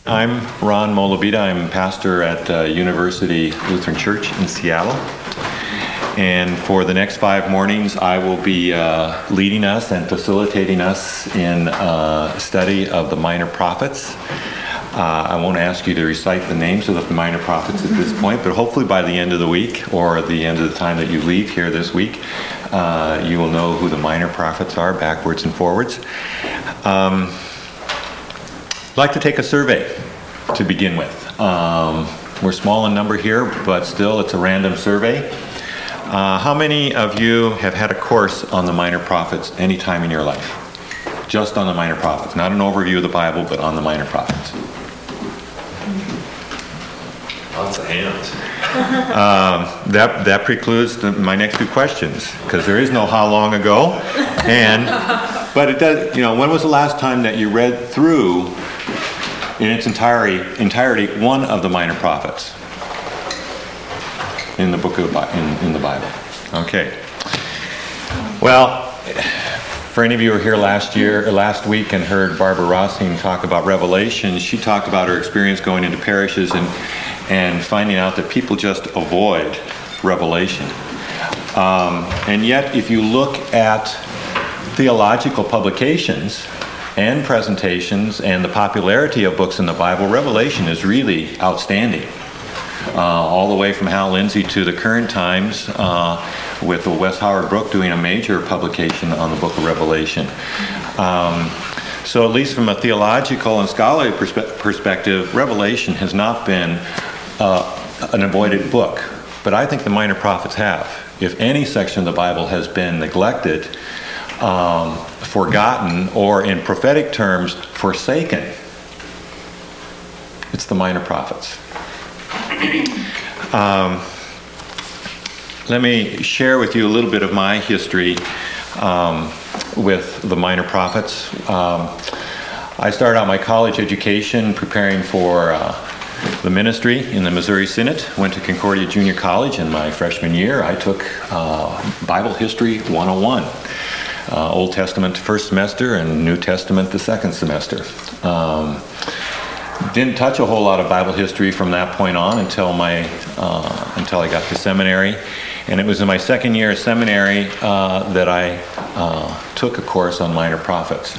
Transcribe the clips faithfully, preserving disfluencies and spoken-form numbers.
I'm Ron Molovita. I'm pastor at uh, University Lutheran Church in Seattle. And for the next five mornings, I will be uh, leading us and facilitating us in uh, study of the minor prophets. Uh, I won't ask you to recite the names of the minor prophets at this point, but hopefully by the end of the week or the end of the time that you leave here this week, uh, you will know who the minor prophets are backwards and forwards. Um, I'd like to take a survey to begin with. Um, we're small in number here, but still it's a random survey. Uh, how many of you have had a course on the minor prophets any time in your life? Just on the minor prophets. Not an overview of the Bible, but on the minor prophets. Lots of hands. Um, that that precludes the, my next two questions, because there is no how long ago. And but it does. You know, when was the last time that you read through in its entirety entirety one of the minor prophets in the book of in, in the Bible? Okay. Well, for any of you who were here last year, or last week, and heard Barbara Rossing talk about Revelation, she talked about her experience going into parishes and and finding out that people just avoid Revelation. Um, and yet, if you look at theological publications and presentations and the popularity of books in the Bible, Revelation is really outstanding. Uh, all the way from Hal Lindsey to the current times, uh, with Wes Howard Brooke doing a major publication on the book of Revelation. Um, so at least from a theological and scholarly perspe- perspective, Revelation has not been uh, an avoided book. But I think the minor prophets have. If any section of the Bible has been neglected, um, forgotten, or in prophetic terms, forsaken, it's the minor prophets. Um, let me share with you a little bit of my history um, with the minor prophets. Um, I started out my college education preparing for uh, the ministry in the Missouri Synod. Went to Concordia Junior College in my freshman year. I took uh, Bible History one oh one. Uh, Old Testament first semester and New Testament the second semester. Um, Didn't touch a whole lot of Bible history from that point on until my uh, until I got to seminary, and it was in my second year of seminary uh, that I uh, took a course on minor prophets,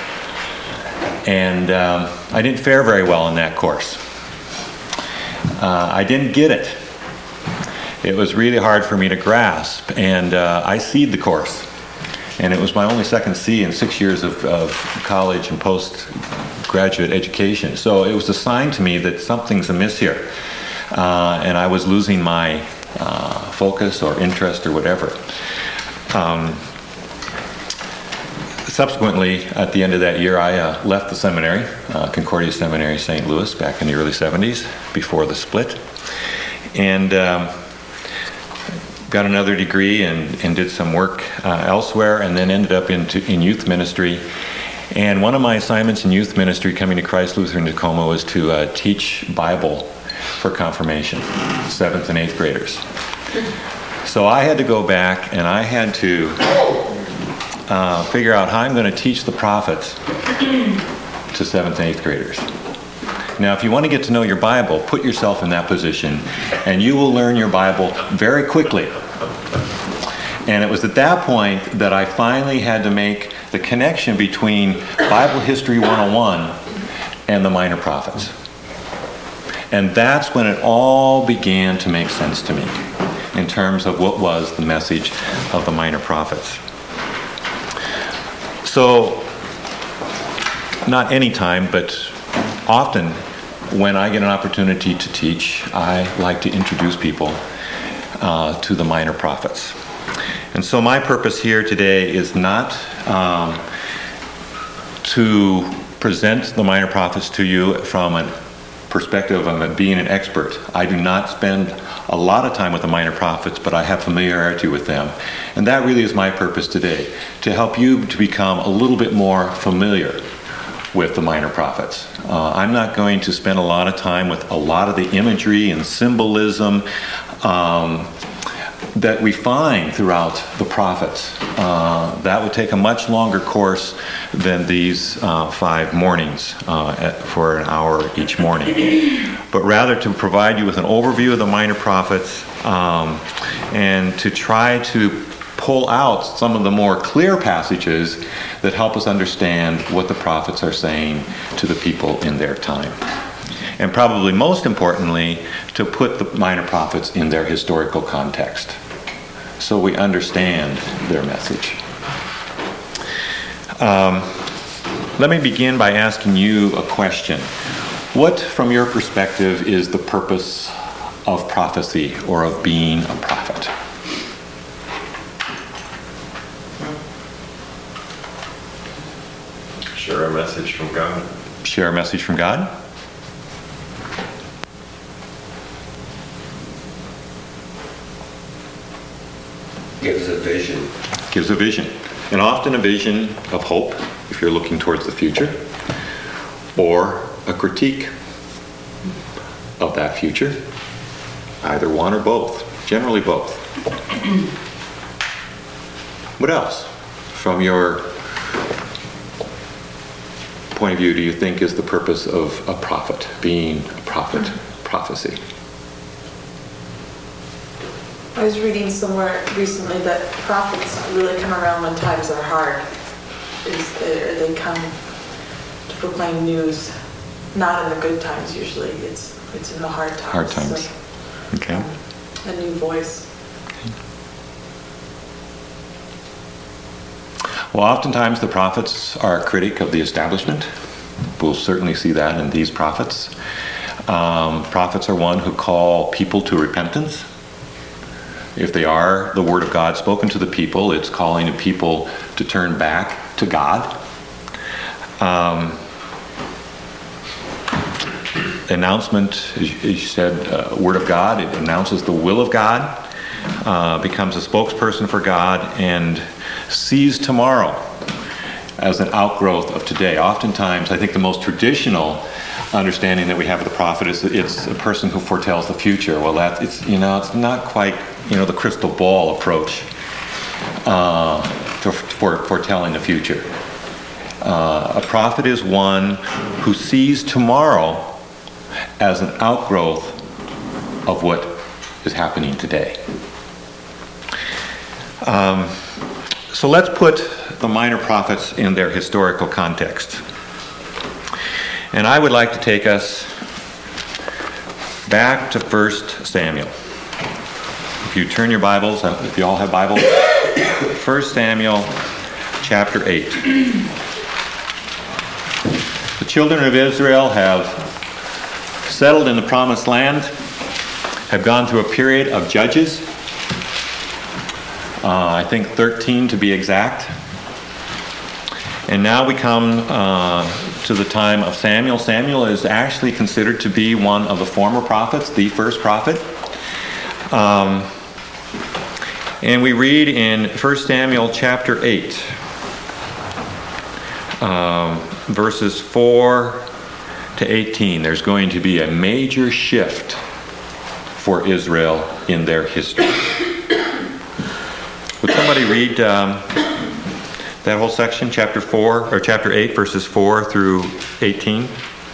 and um, I didn't fare very well in that course. Uh, I didn't get it. It was really hard for me to grasp, and uh, I C'd the course, and it was my only second C in six years of, of college and post. graduate education. So it was a sign to me that something's amiss here. Uh, and I was losing my uh, focus or interest or whatever. Um, subsequently, at the end of that year, I uh, left the seminary, uh, Concordia Seminary, Saint Louis, back in the early seventies, before the split. And um, got another degree and, and did some work uh, elsewhere, and then ended up into, in youth ministry. And one of my assignments in youth ministry coming to Christ Lutheran Tacoma was to uh, teach Bible for confirmation, seventh and eighth graders. So I had to go back and I had to uh, figure out how I'm going to teach the prophets to seventh and eighth graders. Now, if you want to get to know your Bible, put yourself in that position and you will learn your Bible very quickly. And it was at that point that I finally had to make the connection between Bible History one oh one and the minor prophets. And that's when it all began to make sense to me in terms of what was the message of the minor prophets. So, not any time, but often when I get an opportunity to teach, I like to introduce people uh, to the minor prophets. And so my purpose here today is not um, to present the minor prophets to you from a perspective of being an expert. I do not spend a lot of time with the minor prophets, but I have familiarity with them. And that really is my purpose today, to help you to become a little bit more familiar with the minor prophets. Uh, I'm not going to spend a lot of time with a lot of the imagery and symbolism um, that we find throughout the prophets. Uh, that would take a much longer course than these uh, five mornings uh, at, for an hour each morning. But rather to provide you with an overview of the minor prophets um, and to try to pull out some of the more clear passages that help us understand what the prophets are saying to the people in their time. And probably most importantly, to put the minor prophets in their historical context so we understand their message. Um, let me begin by asking you a question. What, from your perspective, is the purpose of prophecy or of being a prophet? Share a message from God. Share a message from God? Gives a vision. Gives a vision. And often a vision of hope, if you're looking towards the future, or a critique of that future. Either one or both. Generally both. What else, from your point of view, do you think is the purpose of a prophet, being a prophet, prophecy? I was reading somewhere recently that prophets really come around when times are hard. Is they, they come to proclaim news, not in the good times usually. It's it's in the hard times. Hard times. So, Okay. um, a new voice. Well, oftentimes the prophets are a critic of the establishment. We'll certainly see that in these prophets. Um, prophets are one who call people to repentance. If they are the word of God spoken to the people, it's calling the people to turn back to God. Um, announcement, as you said, uh, word of God, it announces the will of God, uh, becomes a spokesperson for God, and sees tomorrow as an outgrowth of today. Oftentimes, I think the most traditional understanding that we have of the prophet is that it's a person who foretells the future. Well, that it's you know it's not quite you know the crystal ball approach uh, to, for foretelling the future. Uh, a prophet is one who sees tomorrow as an outgrowth of what is happening today. Um, so let's put the minor prophets in their historical context. And I would like to take us back to First Samuel. If you turn your Bibles, if you all have Bibles, First Samuel chapter eight. The children of Israel have settled in the promised land, have gone through a period of judges, uh, I think thirteen to be exact. And now we come uh, to the time of Samuel. Samuel is actually considered to be one of the former prophets, the first prophet. Um, and we read in First Samuel chapter eight, um, verses four to eighteen. There's going to be a major shift for Israel in their history. Would somebody read um, that whole section, chapter four, or chapter eight, verses four through eighteen?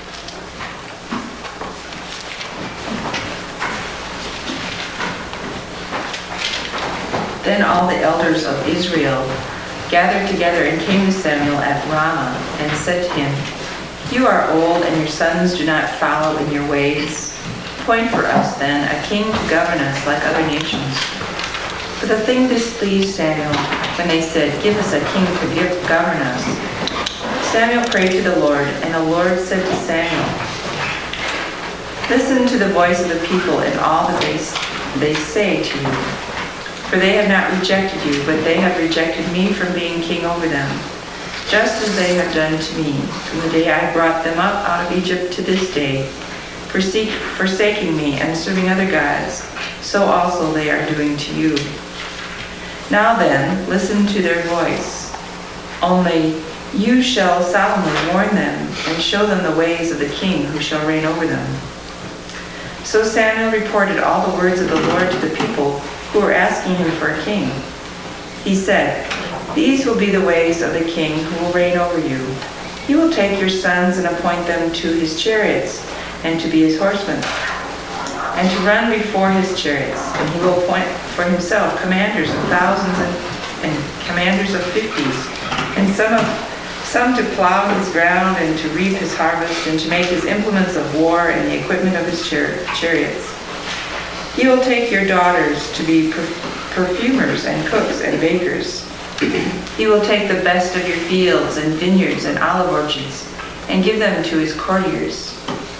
Then all the elders of Israel gathered together and came to Samuel at Ramah and said to him, "You are old, and your sons do not follow in your ways. Appoint for us then a king to govern us like other nations." But the thing displeased Samuel when they said, "Give us a king to give, govern us." Samuel prayed to the Lord, and the Lord said to Samuel, "Listen to the voice of the people and all that they, they say to you. For they have not rejected you, but they have rejected me from being king over them, just as they have done to me, from the day I brought them up out of Egypt to this day, forsake, forsaking me and serving other gods, so also they are doing to you. Now then, listen to their voice. Only you shall solemnly warn them and show them the ways of the king who shall reign over them." So Samuel reported all the words of the Lord to the people, who who were asking him for a king. He said, "These will be the ways of the king who will reign over you. He will take your sons and appoint them to his chariots and to be his horsemen, and to run before his chariots. And he will appoint for himself commanders of thousands and, and commanders of fifties, and some of some to plow his ground and to reap his harvest and to make his implements of war and the equipment of his char- chariots. He will take your daughters to be perf- perfumers and cooks and bakers. He will take the best of your fields and vineyards and olive orchards and give them to his courtiers.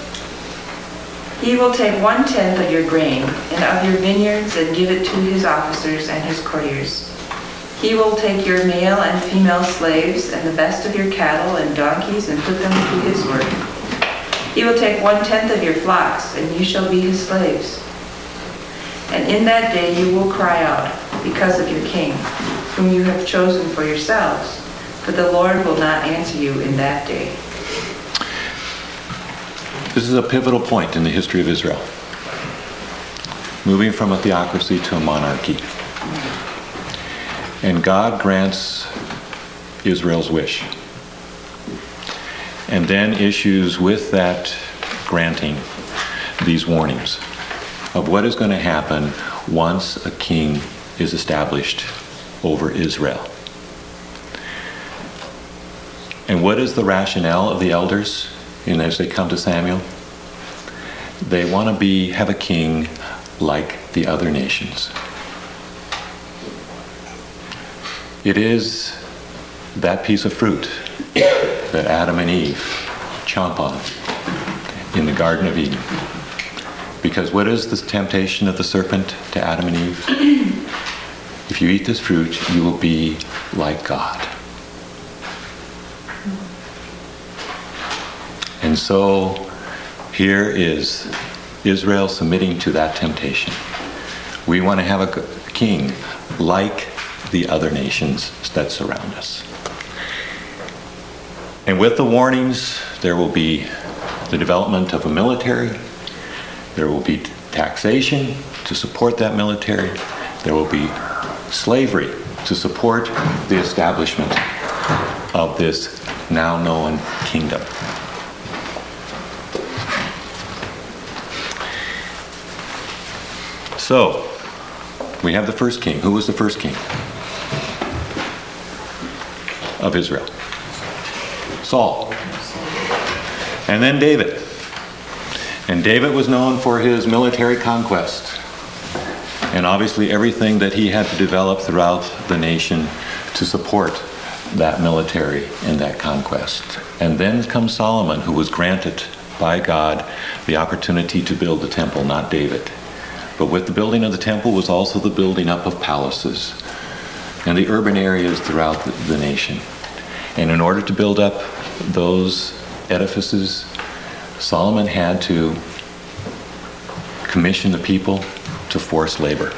He will take one-tenth of your grain and of your vineyards and give it to his officers and his courtiers. He will take your male and female slaves and the best of your cattle and donkeys and put them to his work. He will take one-tenth of your flocks, and you shall be his slaves. And in that day you will cry out because of your king, whom you have chosen for yourselves, but the Lord will not answer you in that day." This is a pivotal point in the history of Israel. Moving from a theocracy to a monarchy. And God grants Israel's wish. And then issues with that granting these warnings of what is going to happen once a king is established over Israel. And what is the rationale of the elders in as they come to Samuel? They want to be have a king like the other nations. It is that piece of fruit that Adam and Eve chomp on in the Garden of Eden. Because what is the temptation of the serpent to Adam and Eve? If you eat this fruit, you will be like God. And so here is Israel submitting to that temptation. We want to have a king like the other nations that surround us. And with the warnings, there will be the development of a military. There will be taxation to support that military. There will be slavery to support the establishment of this now known kingdom. So, we have the first king. Who was the first king of Israel? Saul. And then David. And David was known for his military conquest. And obviously everything that he had to develop throughout the nation to support that military and that conquest. And then comes Solomon, who was granted by God the opportunity to build the temple, not David. But with the building of the temple was also the building up of palaces and the urban areas throughout the, the nation. And in order to build up those edifices, Solomon had to commission the people to forced labor.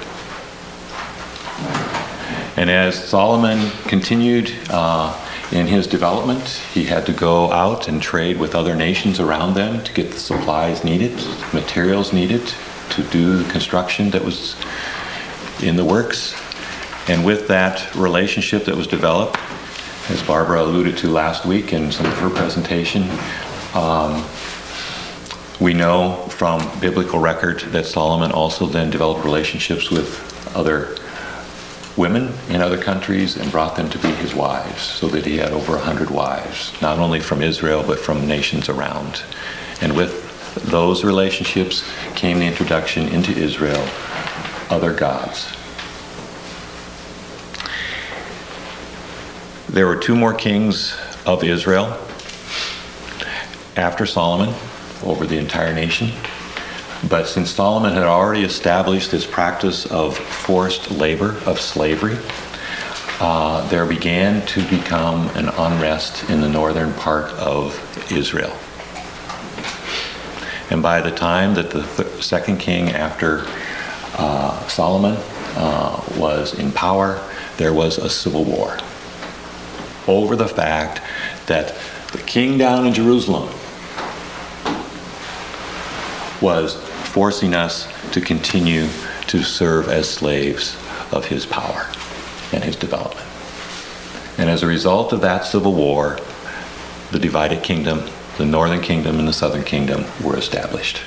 And as Solomon continued uh, in his development, he had to go out and trade with other nations around them to get the supplies needed, materials needed to do the construction that was in the works. And with that relationship that was developed, as Barbara alluded to last week in some of her presentation, um, we know from biblical record that Solomon also then developed relationships with other women in other countries and brought them to be his wives, so that he had over a hundred wives, not only from Israel but from nations around. And with those relationships came the introduction into Israel other gods. There were two more kings of Israel after Solomon over the entire nation. But since Solomon had already established this practice of forced labor, of slavery, uh, there began to become an unrest in the northern part of Israel. And by the time that the th- second king after uh, Solomon uh, was in power, there was a civil war over the fact that the king down in Jerusalem was forcing us to continue to serve as slaves of his power and his development. And as a result of that civil war, the divided kingdom, the northern kingdom and the southern kingdom, were established.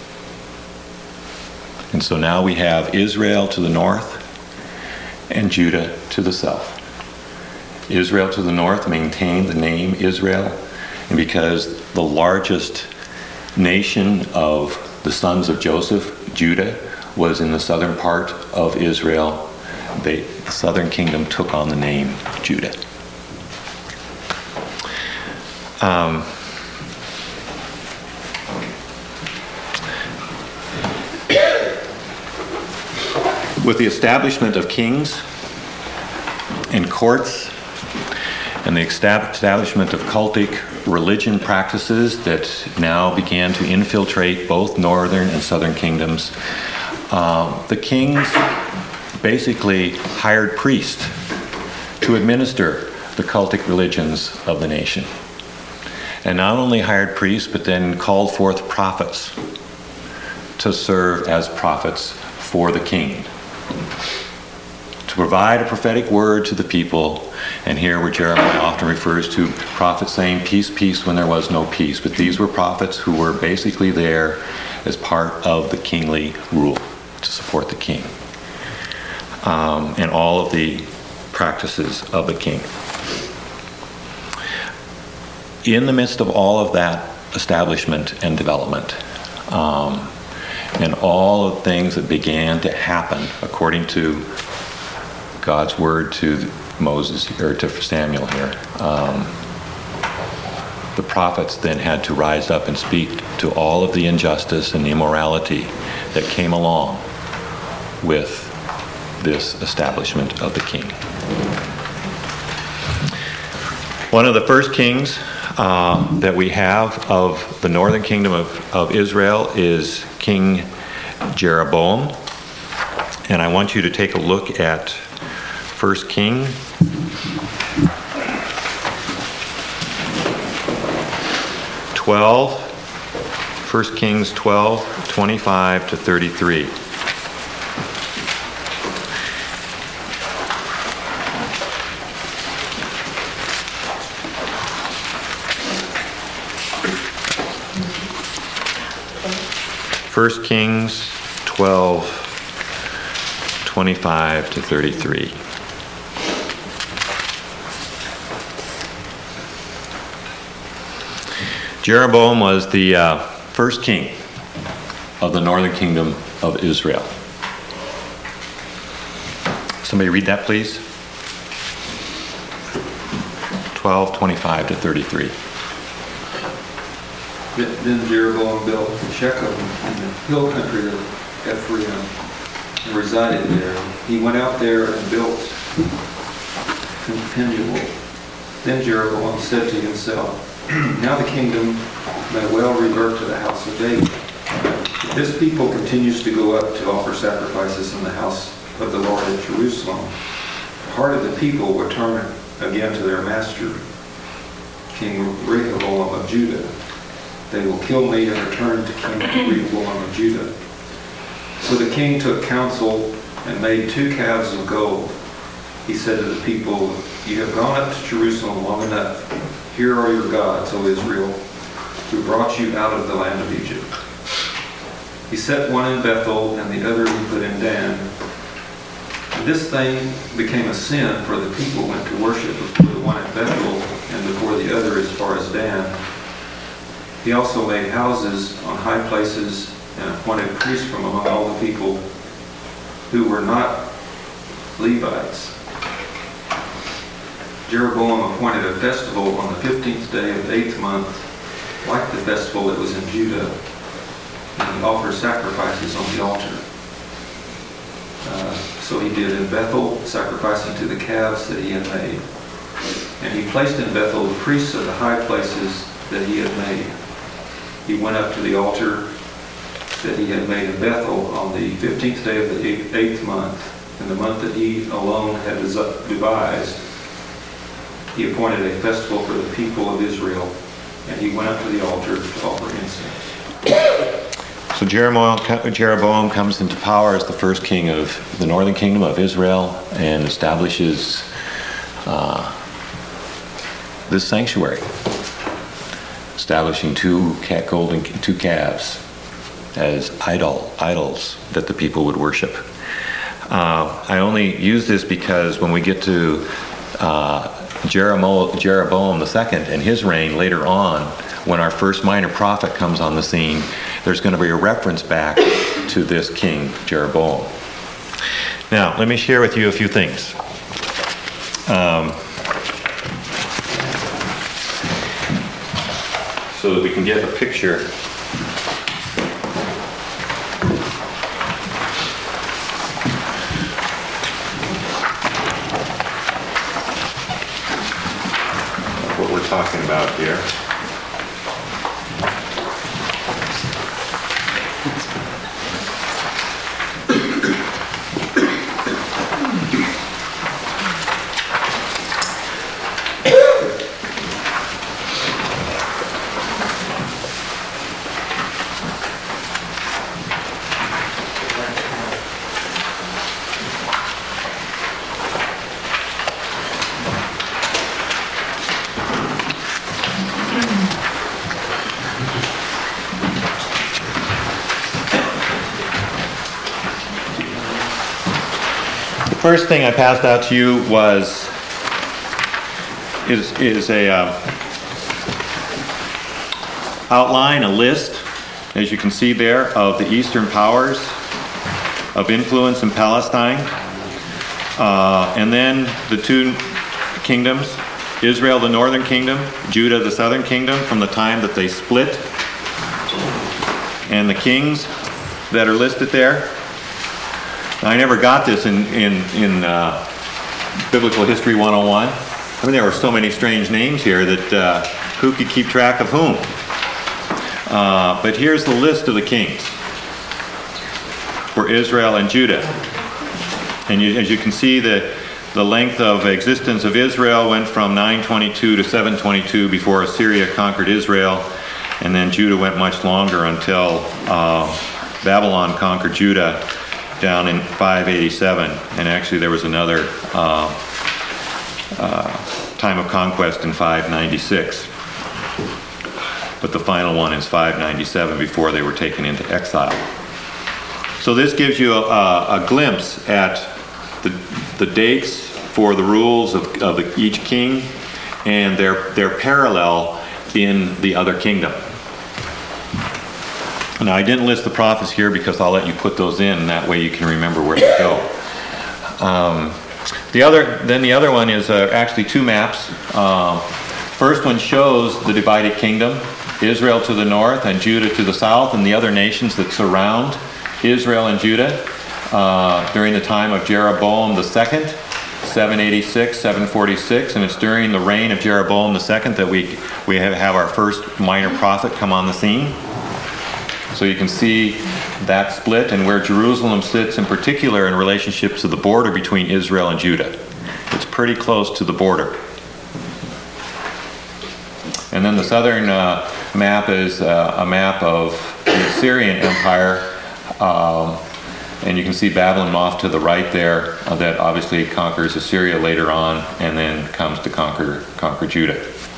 And so now we have Israel to the north and Judah to the south. Israel to the north maintained the name Israel, and because the largest nation of the sons of Joseph, Judah, was in the southern part of Israel, they, the southern kingdom took on the name Judah. Um, with the establishment of kings and courts and the establishment of cultic religion practices that now began to infiltrate both northern and southern kingdoms, um, the kings basically hired priests to administer the cultic religions of the nation. And not only hired priests, but then called forth prophets to serve as prophets for the king, to provide a prophetic word to the people. And here where Jeremiah often refers to prophets saying peace, peace when there was no peace. But these were prophets who were basically there as part of the kingly rule to support the king um, and all of the practices of the king. In the midst of all of that establishment and development, um, and all of the things that began to happen according to God's word to Moses, or to Samuel here, um, the prophets then had to rise up and speak to all of the injustice and the immorality that came along with this establishment of the king. One of the first kings uh, that we have of the northern kingdom of, of Israel is King Jeroboam. And I want you to take a look at First King twelve, First Kings twelve, twenty-five to thirty-three. First Kings twelve, twenty-five to thirty-three. Jeroboam was the uh, first king of the northern kingdom of Israel. Somebody read that, please. twelve, twenty-five to thirty-three. Then Jeroboam built Shechem in the hill country of Ephraim and resided there. He went out there and built Penuel. Then Jeroboam said to himself, now the kingdom may well revert to the house of David. If this people continues to go up to offer sacrifices in the house of the Lord at Jerusalem, the heart of the people will turn again to their master, King Rehoboam of Judah. They will kill me and return to King Rehoboam of Judah. So the king took counsel and made two calves of gold. He said to the people, you have gone up to Jerusalem long enough. Here are your gods, O Israel, who brought you out of the land of Egypt. He set one in Bethel and the other he put in Dan. And this thing became a sin, for the people went to worship before the one at Bethel and before the other as far as Dan. He also made houses on high places and appointed priests from among all the people who were not Levites. Jeroboam appointed a festival on the fifteenth day of the eighth month, like the festival that was in Judah, and he offered sacrifices on the altar. Uh, so he did in Bethel, sacrificing to the calves that he had made. And he placed in Bethel the priests of the high places that he had made. He went up to the altar that he had made in Bethel on the fifteenth day of the eighth month, in the month that he alone had devised. He appointed a festival for the people of Israel, and he went up to the altar to offer incense. So Jeroboam, Jeroboam comes into power as the first king of the northern kingdom of Israel and establishes uh, this sanctuary, establishing two cat golden two calves as idol idols that the people would worship. Uh, I only use this because when we get to uh, Jeroboam, Jeroboam the second and his reign later on, when our first minor prophet comes on the scene, there's going to be a reference back to this king, Jeroboam. Now, let me share with you a few things. Um, so that we can get a picture. Of what we're talking about here. First thing I passed out to you was is is a uh, outline, a list, as you can see there, of the Eastern powers of influence in Palestine, uh, and then the two kingdoms: Israel, the northern kingdom; Judah, the southern kingdom, from the time that they split, and the kings that are listed there. I never got this in, in, in uh, Biblical History one oh one. I mean, there were so many strange names here that uh, who could keep track of whom? Uh, but here's the list of the kings for Israel and Judah. And you, as you can see, the, the length of existence of Israel went from nine twenty-two to seven twenty-two before Assyria conquered Israel. And then Judah went much longer until uh, Babylon conquered Judah down in five eighty-seven, and actually there was another uh, uh, time of conquest in five ninety-six, but the final one is five ninety-seven before they were taken into exile. So this gives you a, a glimpse at the, the dates for the rules of, of the, each king and their, their parallel in the other kingdom. Now, I didn't list the prophets here because I'll let you put those in, and that way you can remember where to go. Um, the other, then the other one is uh, actually two maps. Uh, first one shows the divided kingdom, Israel to the north and Judah to the south, and the other nations that surround Israel and Judah uh, during the time of Jeroboam the second, seven eighty-six, seven forty-six, and it's during the reign of Jeroboam the second that we, we have, have our first minor prophet come on the scene. So you can see that split and where Jerusalem sits in particular in relationship to the border between Israel and Judah. It's pretty close to the border. And then the southern uh, map is uh, a map of the Assyrian Empire. Um, and you can see Babylon off to the right there uh, that obviously conquers Assyria later on and then comes to conquer, conquer Judah.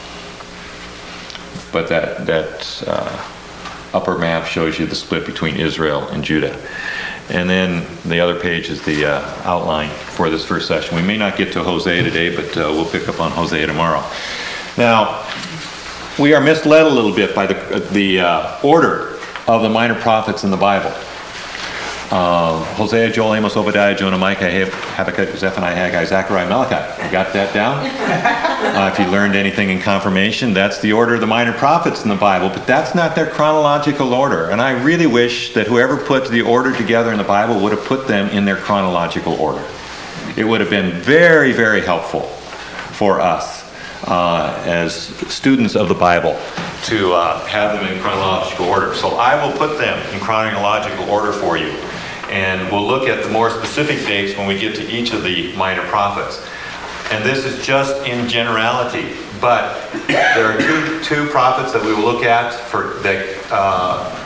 But that... that uh, upper map shows you the split between Israel and Judah. And then the other page is the uh, outline for this first session. We may not get to Hosea today, but uh, we'll pick up on Hosea tomorrow. Now, we are misled a little bit by the, the uh, order of the minor prophets in the Bible. Uh, Hosea, Joel, Amos, Obadiah, Jonah, Micah, Habakkuk, Zephaniah, Haggai, Zechariah, Malachi. You got that down? Uh, if you learned anything in confirmation, that's the order of the minor prophets in the Bible, but that's not their chronological order. And I really wish that whoever put the order together in the Bible would have put them in their chronological order. It would have been very, very helpful for us uh, as students of the Bible to uh, have them in chronological order. So I will put them in chronological order for you. And we'll look at the more specific dates when we get to each of the minor prophets. And this is just in generality, but there are two, two prophets that we will look at for that uh,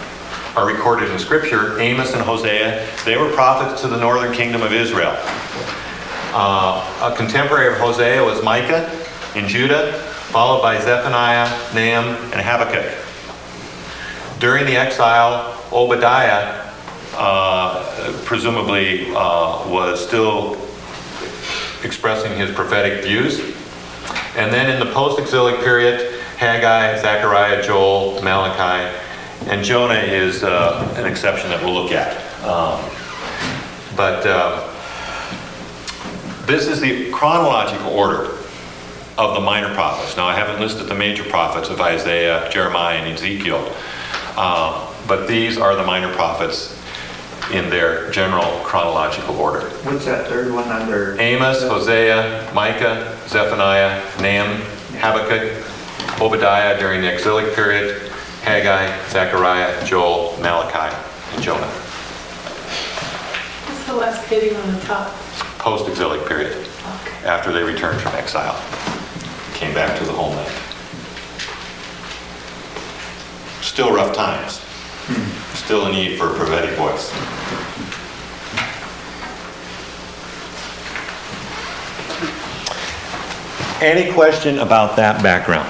are recorded in Scripture, Amos and Hosea, they were prophets to the northern kingdom of Israel. Uh, a contemporary of Hosea was Micah in Judah, followed by Zephaniah, Nahum, and Habakkuk. During the exile, Obadiah uh, presumably uh, was still expressing his prophetic views. And then in the post-exilic period, Haggai, Zechariah, Joel, Malachi, and Jonah is uh, an exception that we'll look at. Um, but uh, this is the chronological order of the minor prophets. Now, I haven't listed the major prophets of Isaiah, Jeremiah, and Ezekiel, uh, but these are the minor prophets in their general chronological order. What's that third one under? Amos, Hosea, Micah, Zephaniah, Nahum, Habakkuk, Obadiah during the exilic period, Haggai, Zechariah, Joel, Malachi, and Jonah. What's the last heading on the top? Post-exilic period, Okay. after they returned from exile, came back to the homeland. Still rough times. Still a need for a prophetic voice. Any question about that background?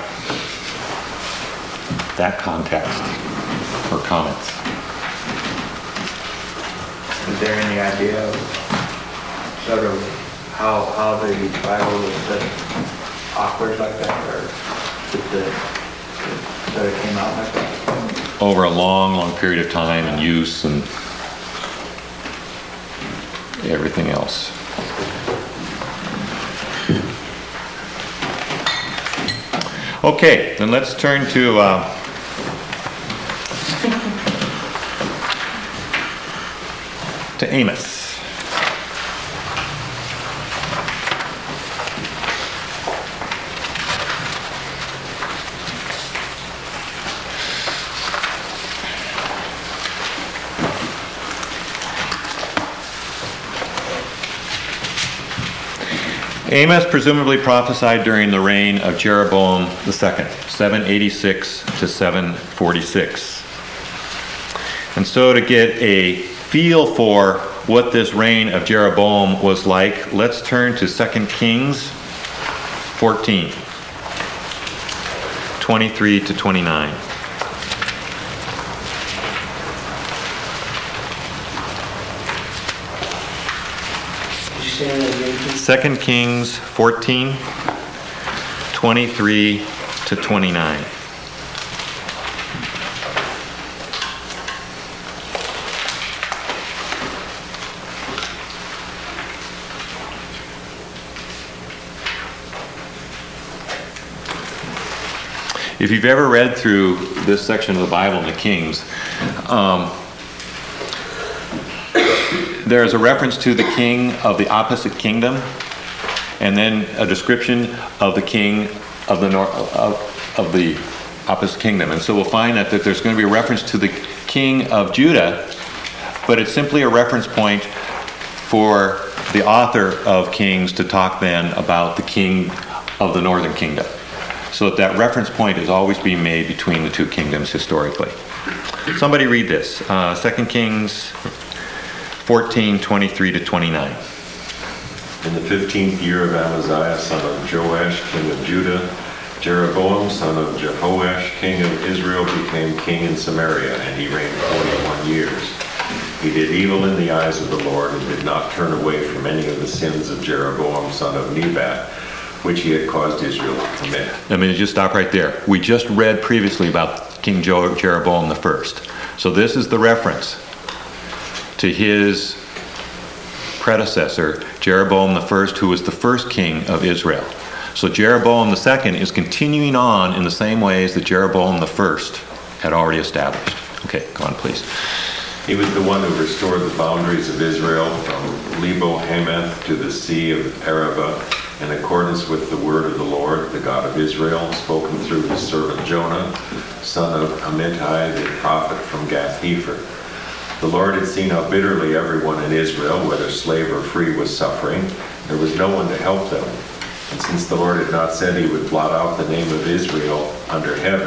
That context? Or comments? Is there any idea of sort of how, how the Bible was set awkward like that, or did the, that it came out like that? Over a long, long period of time and use and everything else. Okay, then let's turn to uh, to Amos. Amos presumably prophesied during the reign of Jeroboam the second, seven eighty-six to seven forty-six. And so to get a feel for what this reign of Jeroboam was like, let's turn to Second Kings fourteen, twenty-three to twenty-nine. Did you say that again, please? Second Kings fourteen, twenty-three to twenty-nine. If you've ever read through this section of the Bible in the Kings, um, there's a reference to the king of the opposite kingdom, and then a description of the king of the nor- of, of the opposite kingdom. And so we'll find that, that there's going to be a reference to the king of Judah, but it's simply a reference point for the author of Kings to talk then about the king of the northern kingdom. So that that reference point is always being made between the two kingdoms historically. Somebody read this, uh, Second Kings fourteen, twenty-three to twenty-nine. In the fifteenth year of Amaziah, son of Joash, king of Judah, Jeroboam, son of Jehoash, king of Israel, became king in Samaria, and he reigned forty-one years. He did evil in the eyes of the Lord and did not turn away from any of the sins of Jeroboam, son of Nebat, which he had caused Israel to commit. Let me just stop right there. We just read previously about King Jo- Jeroboam the first. So this is the reference to his predecessor, Jeroboam the first, who was the first king of Israel. So Jeroboam the second is continuing on in the same ways that Jeroboam the first had already established. Okay, go on, please. He was the one who restored the boundaries of Israel from Lebo Hamath to the Sea of Arabah, in accordance with the word of the Lord, the God of Israel, spoken through his servant Jonah, son of Amittai, the prophet from Gath-hepher. The Lord had seen how bitterly everyone in Israel, whether slave or free, was suffering. There was no one to help them. And since the Lord had not said he would blot out the name of Israel under heaven,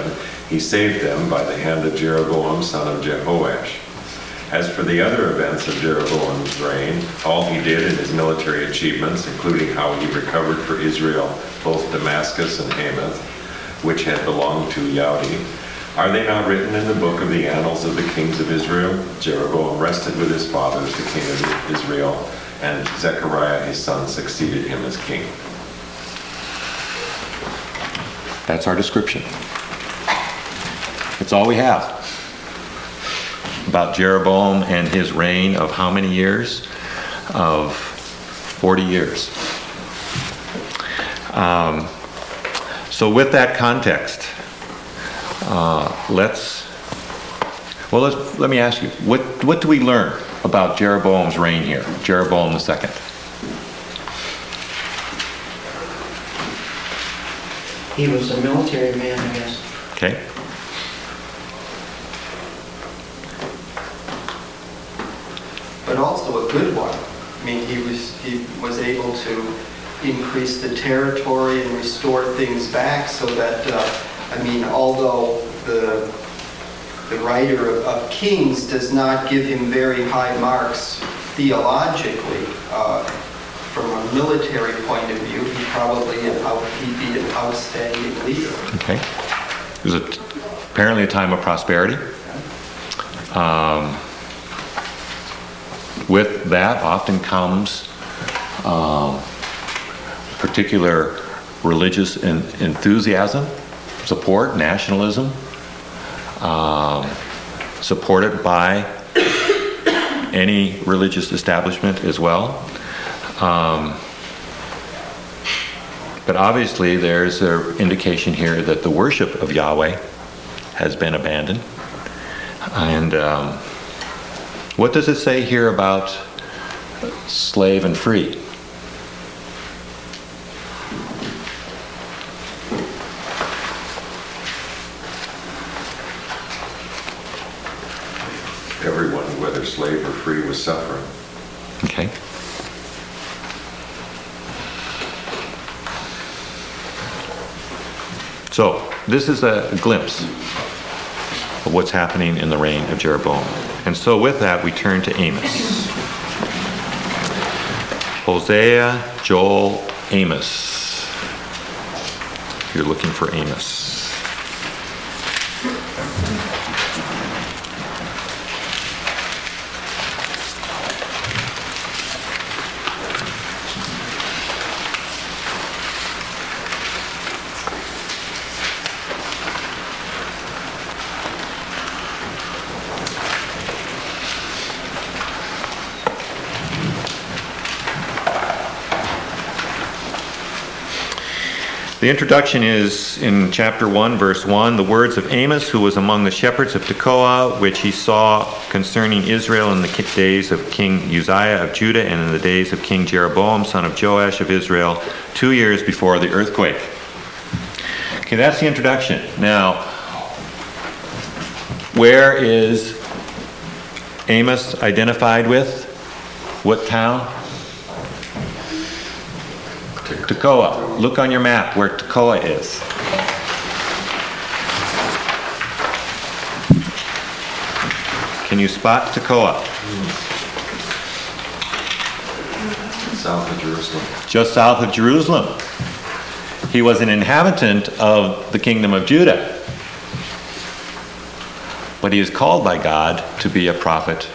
He saved them by the hand of Jeroboam, son of Jehoash. As for the other events of Jeroboam's reign, all he did in his military achievements, including how he recovered for Israel both Damascus and Hamath, which had belonged to Yaudi, are they not written in the book of the annals of the kings of Israel? Jeroboam rested with his fathers, the king of Israel, and Zechariah his son succeeded him as king. That's our description. That's all we have about Jeroboam and his reign of how many years? Of forty years. Um, so with that context, uh, let's, well, let's, let me ask you, what, what do we learn about Jeroboam's reign here, Jeroboam the second? He was a military man, I guess. Okay. But also a good one. I mean, he was he was able to increase the territory and restore things back so that, uh, I mean, although the the writer of, of Kings does not give him very high marks theologically, uh, from a military point of view, he probably an out, he'd be an outstanding leader. Okay. It was a, apparently a time of prosperity. Um, with that often comes um, particular religious en- enthusiasm, support, nationalism, um, supported by any religious establishment as well. Um, but obviously there's an indication here that the worship of Yahweh has been abandoned. And um, what does it say here about slave and free? Everyone, whether slave or free, was suffering. Okay. So, this is a glimpse of what's happening in the reign of Jeroboam. And so with that, we turn to Amos. Hosea, Joel, Amos. You're looking for Amos. The introduction is in chapter one, verse one, the words of Amos, who was among the shepherds of Tekoa, which he saw concerning Israel in the days of King Uzziah of Judah and in the days of King Jeroboam, son of Joash of Israel, two years before the earthquake. Okay, that's the introduction. Now, where is Amos identified with? What town? Tekoa. Look on your map where Tekoa is. Can you spot Tekoa? South of Jerusalem. Just south of Jerusalem. He was an inhabitant of the kingdom of Judah. But he is called by God to be a prophet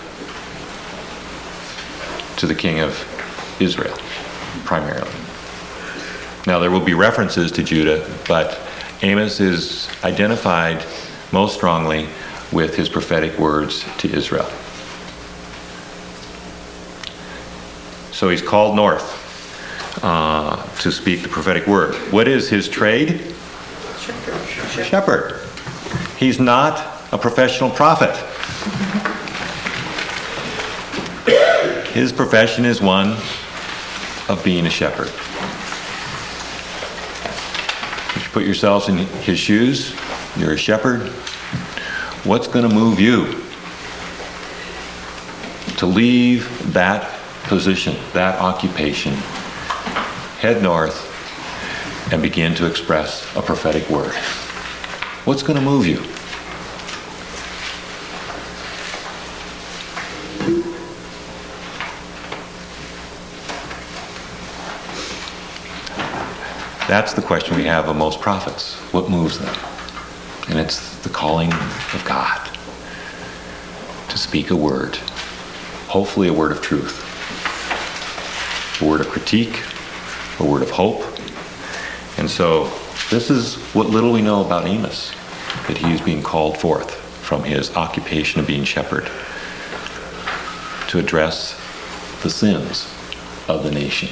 to the king of Israel, primarily. Now, there will be references to Judah, but Amos is identified most strongly with his prophetic words to Israel. So he's called north uh, to speak the prophetic word. What is his trade? Shepherd. Shepherd. He's not a professional prophet. His profession is one of being a shepherd. If you put yourselves in his shoes, you're a shepherd. What's going to move you to leave that position, that occupation, head north, and begin to express a prophetic word? What's going to move you? That's the question we have of most prophets. What moves them? And it's the calling of God to speak a word, hopefully a word of truth, a word of critique, a word of hope. And so this is what little we know about Amos, that he is being called forth from his occupation of being shepherd to address the sins of the nation.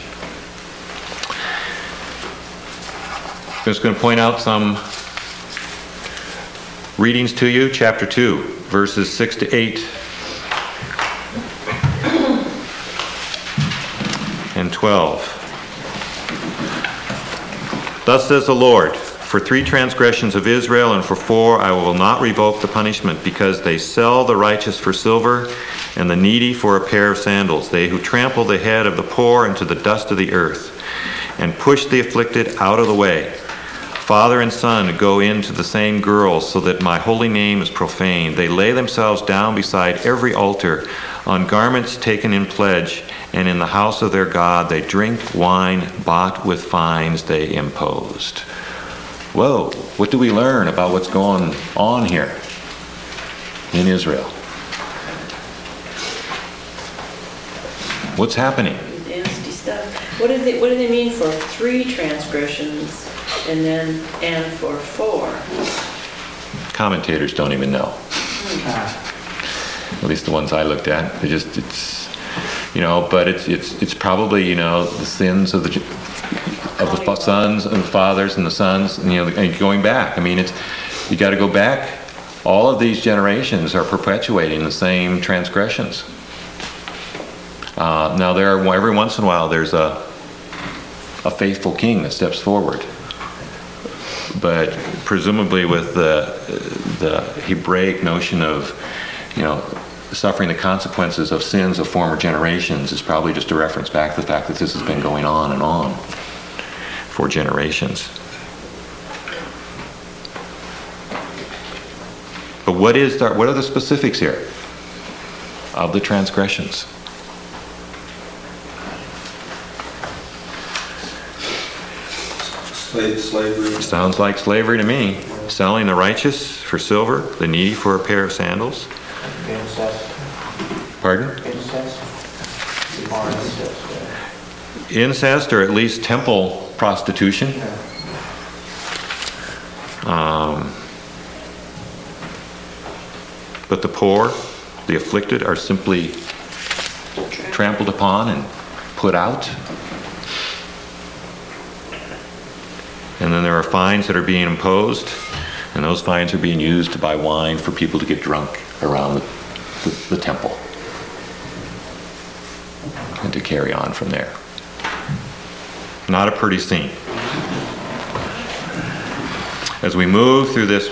I'm just going to point out some readings to you. Chapter two, verses six to eight and twelve. Thus says the Lord, for three transgressions of Israel and for four I will not revoke the punishment, because they sell the righteous for silver and the needy for a pair of sandals, they who trample the head of the poor into the dust of the earth and push the afflicted out of the way. Father and son go in to the same girls, so that my holy name is profaned. They lay themselves down beside every altar, on garments taken in pledge, and in the house of their God they drink wine bought with fines they imposed. Whoa, what do we learn about what's going on here in Israel? What's happening? Nasty stuff. What do they, what do they mean for three transgressions and then, and for four? Commentators don't even know. At least the ones I looked at. They just, it's, you know, but it's it's it's probably, you know, the sins of the of the fa- sons and the fathers and the sons, and, you know, and going back. I mean, it's, you got to go back. All of these generations are perpetuating the same transgressions. Uh, now, there are, every once in a while, there's a a faithful king that steps forward. But presumably with the the Hebraic notion of, you know, suffering the consequences of sins of former generations is probably just a reference back to the fact that this has been going on and on for generations. But what is the, what are the specifics here of the transgressions? Slave, slavery. Sounds like slavery to me. Selling the righteous for silver, the needy for a pair of sandals. Incest. Pardon? Incest. Or incest. Incest, or at least temple prostitution. Um, but the poor, the afflicted, are simply trampled upon and put out. And then there are fines that are being imposed, and those fines are being used to buy wine for people to get drunk around the, the, the temple and to carry on from there. Not a pretty scene. As we move through this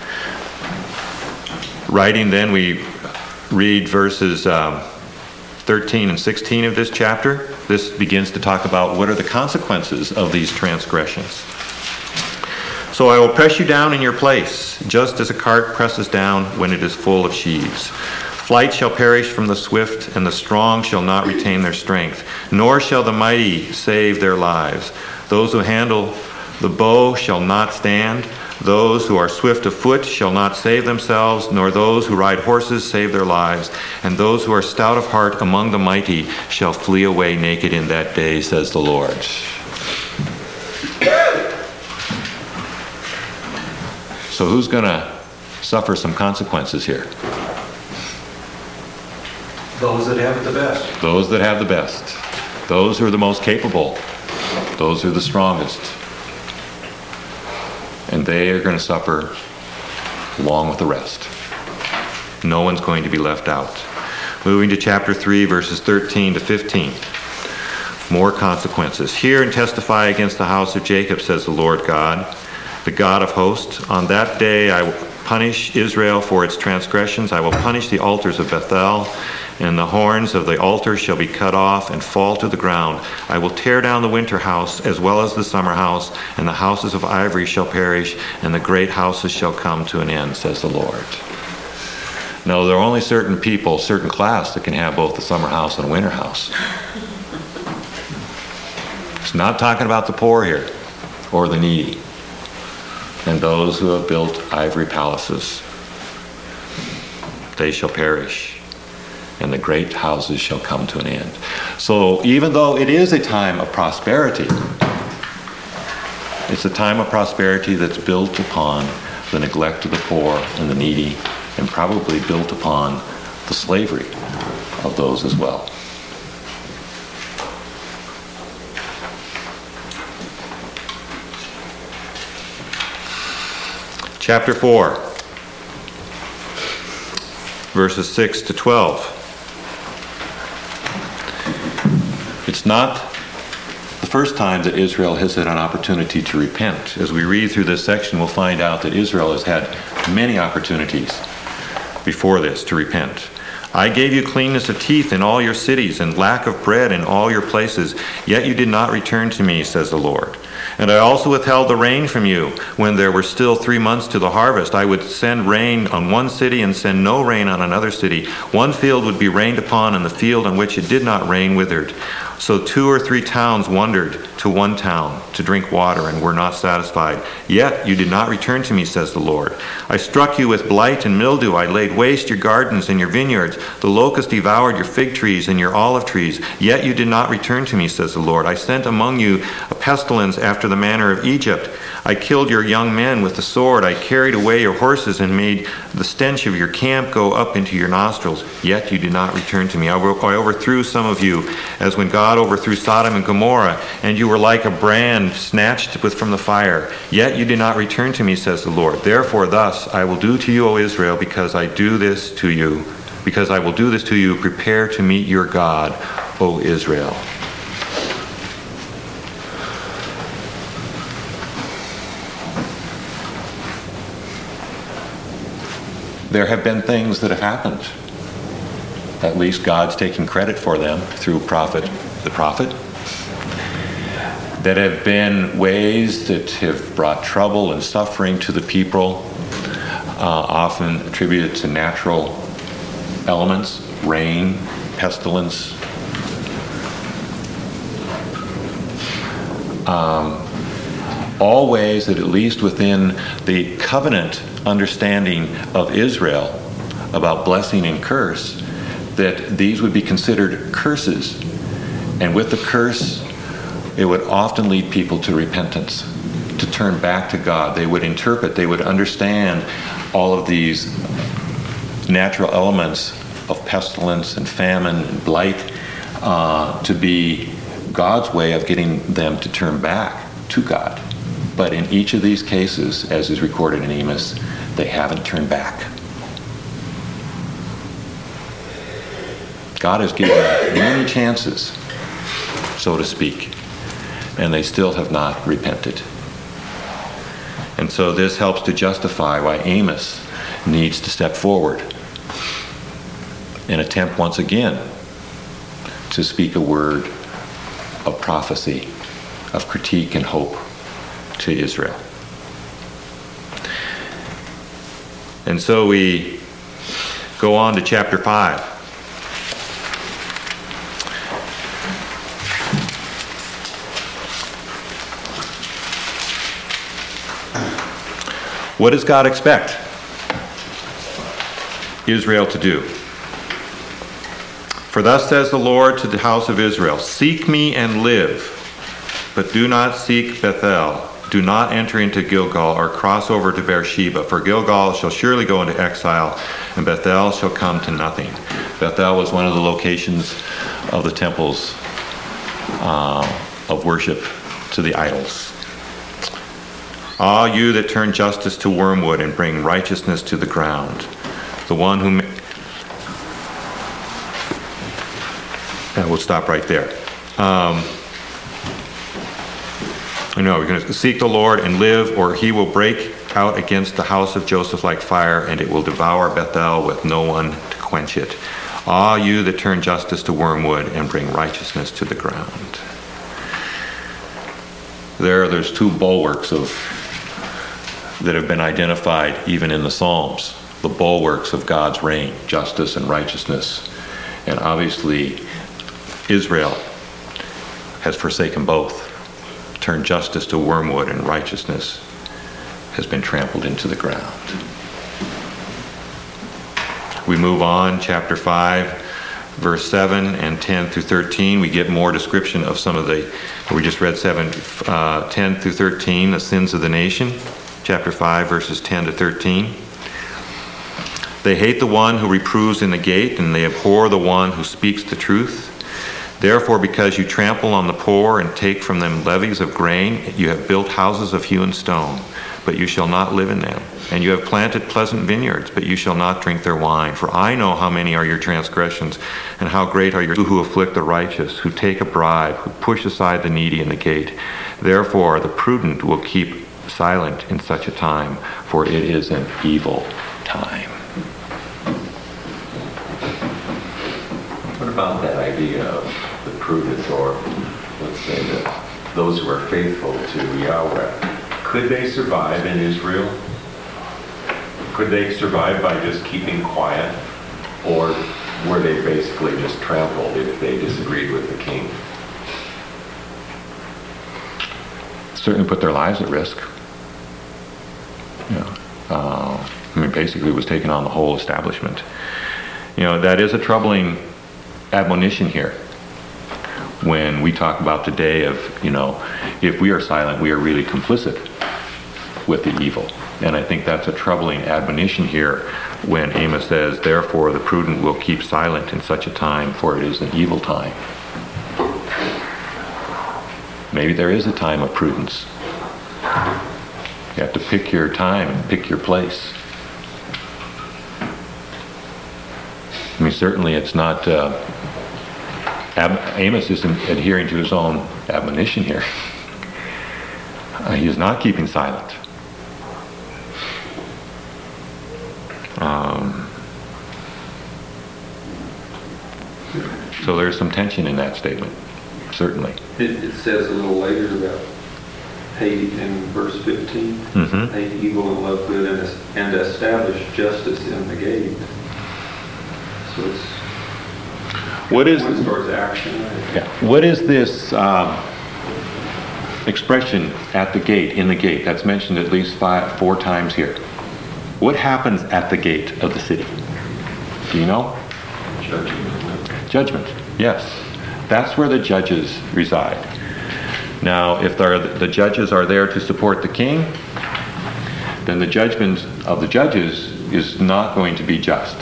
writing, then we read verses um, thirteen and sixteen of this chapter. This begins to talk about what are the consequences of these transgressions. So I will press you down in your place, just as a cart presses down when it is full of sheaves. Flight shall perish from the swift, and the strong shall not retain their strength, nor shall the mighty save their lives. Those who handle the bow shall not stand. Those who are swift of foot shall not save themselves, nor those who ride horses save their lives. And those who are stout of heart among the mighty shall flee away naked in that day, says the Lord. So who's going to suffer some consequences here? Those that have the best. Those that have the best. Those who are the most capable. Those who are the strongest. And they are going to suffer along with the rest. No one's going to be left out. Moving to chapter three, verses thirteen to fifteen. More consequences. Hear and testify against the house of Jacob, says the Lord God, the God of hosts. On that day I will punish Israel for its transgressions. I will punish the altars of Bethel and the horns of the altar shall be cut off and fall to the ground. I will tear down the winter house as well as the summer house, and the houses of ivory shall perish, and the great houses shall come to an end, says the Lord. Now, there are only certain people, certain class, that can have both the summer house and a winter house. It's not talking about the poor here, or the needy, and those who have built ivory palaces. They shall perish, and the great houses shall come to an end. So even though it is a time of prosperity, it's a time of prosperity that's built upon the neglect of the poor and the needy, and probably built upon the slavery of those as well. Chapter four, verses six to twelve. It's not the first time that Israel has had an opportunity to repent. As we read through this section, we'll find out that Israel has had many opportunities before this to repent. I gave you cleanness of teeth in all your cities and lack of bread in all your places, yet you did not return to me, says the Lord. And I also withheld the rain from you when there were still three months to the harvest. I would send rain on one city and send no rain on another city. One field would be rained upon, and the field on which it did not rain withered. So two or three towns wandered to one town to drink water and were not satisfied. Yet you did not return to me, says the Lord. I struck you with blight and mildew. I laid waste your gardens and your vineyards. The locust devoured your fig trees and your olive trees. Yet you did not return to me, says the Lord. I sent among you a pestilence after the manner of Egypt. I killed your young men with the sword. I carried away your horses and made the stench of your camp go up into your nostrils. Yet you did not return to me. I overthrew some of you, as when God overthrew Sodom and Gomorrah, and you were like a brand snatched with from the fire. Yet you did not return to me, says the Lord. Therefore thus I will do to you, O Israel, because I do this to you, because I will do this to you, prepare to meet your God, O Israel. There have been things that have happened. At least God's taking credit for them through prophet, the prophet, that have been ways that have brought trouble and suffering to the people, uh, often attributed to natural elements, rain, pestilence. Um, all ways that, at least within the covenant understanding of Israel about blessing and curse, that these would be considered curses. And with the curse, it would often lead people to repentance, to turn back to God. They would interpret, they would understand all of these natural elements of pestilence and famine and blight uh, to be God's way of getting them to turn back to God. But in each of these cases, as is recorded in Amos, they haven't turned back. God has given them many chances, so to speak, and they still have not repented. And so this helps to justify why Amos needs to step forward and attempt once again to speak a word of prophecy, of critique and hope to Israel. And so we go on to chapter five. What does God expect Israel to do? For thus says the Lord to the house of Israel, seek me and live, but do not seek Bethel. Do not enter into Gilgal or cross over to Beersheba, for Gilgal shall surely go into exile, and Bethel shall come to nothing. Bethel was one of the locations of the temples uh, of worship to the idols. Ah, you that turn justice to wormwood and bring righteousness to the ground, the one who... Ma- and we'll stop right there. Um, No, we're going to seek the Lord and live, or he will break out against the house of Joseph like fire, and it will devour Bethel with no one to quench it. Ah, you that turn justice to wormwood and bring righteousness to the ground. There, there's two bulwarks of that have been identified even in the Psalms. The bulwarks of God's reign, justice and righteousness. And obviously, Israel has forsaken both, turned justice to wormwood, and righteousness has been trampled into the ground. We move on, chapter five, verse seven and ten through thirteen. We get more description of some of the, we just read seven, uh, ten through thirteen, the sins of the nation. Chapter five, verses ten to thirteen. They hate the one who reproves in the gate, and they abhor the one who speaks the truth. Therefore, because you trample on the poor and take from them levies of grain, you have built houses of hewn stone, but you shall not live in them. And you have planted pleasant vineyards, but you shall not drink their wine. For I know how many are your transgressions, and how great are your who afflict the righteous, who take a bribe, who push aside the needy in the gate. Therefore, the prudent will keep silent in such a time, for it is an evil time. What about that idea of the prudent, or let's say that those who are faithful to Yahweh? Could they survive in Israel? Could they survive by just keeping quiet? Or were they basically just trampled if they disagreed with the king? Certainly put their lives at risk. You know, uh, I mean, basically it was taking on the whole establishment. You know, that is a troubling admonition here when we talk about today of, you know, if we are silent, we are really complicit with the evil. And I think that's a troubling admonition here when Amos says, therefore the prudent will keep silent in such a time, for it is an evil time. Maybe there is a time of prudence. You have to pick your time and pick your place. I mean, certainly it's not, uh, Ab- Amos isn't adhering to his own admonition here. Uh, he is not keeping silent. Um, so there's some tension in that statement, certainly. It, it says a little later about hate in verse fifteen. Mm-hmm. Hate evil and love good, and, and establish justice in the gate. So it's What is points towards action. Right? yeah. What is this um, expression at the gate, in the gate? That's mentioned at least five, four times here. What happens at the gate of the city? Do you know? Judgment. Judgment, yes. That's where the judges reside. Now, if the judges are there to support the king, then the judgment of the judges is not going to be just.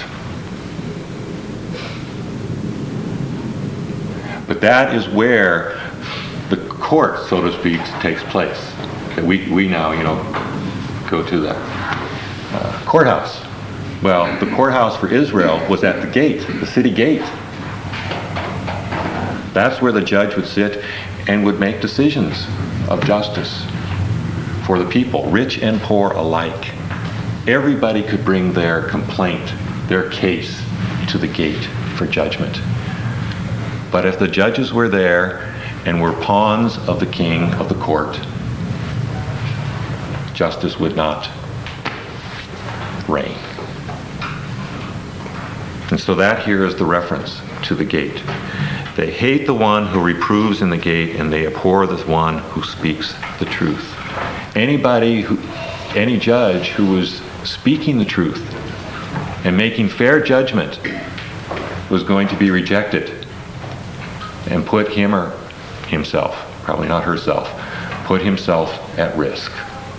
But that is where the court, so to speak, takes place. That we, we now, you know, go to the uh, courthouse. Well, the courthouse for Israel was at the gate, the city gate. That's where the judge would sit and would make decisions of justice for the people, rich and poor alike. Everybody could bring their complaint, their case, to the gate for judgment. But if the judges were there and were pawns of the king of the court, justice would not reign. And so that here is the reference to the gate. They hate the one who reproves in the gate, and they abhor the one who speaks the truth. Anybody who, any judge who was speaking the truth and making fair judgment was going to be rejected and put him or himself, probably not herself, put himself at risk.